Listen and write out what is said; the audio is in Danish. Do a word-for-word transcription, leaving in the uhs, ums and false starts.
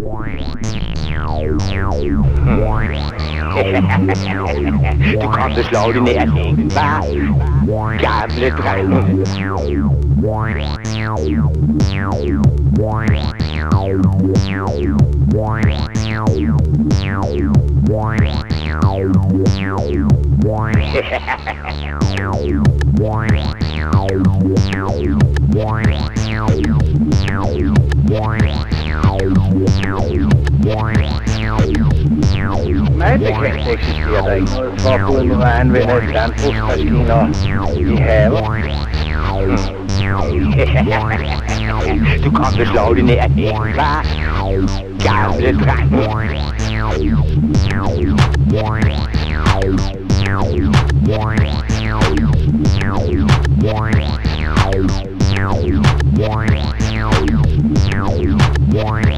Du kom til slå det ned længe, hva? Gamle dreng. Madbekendt eksisterer der ikke noget forbud mod at anvende landbrugsmaskiner i haver. Du kom til slå det ned længe, hva? Gamle dreng.